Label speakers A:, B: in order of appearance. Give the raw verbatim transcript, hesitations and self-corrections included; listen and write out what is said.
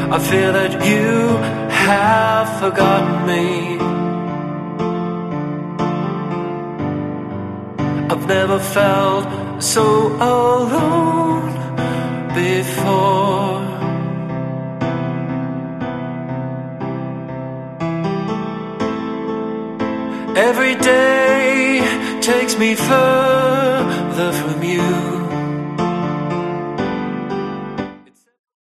A: I fear that you have forgotten me. I've never felt so alone before. Every day takes me further from you.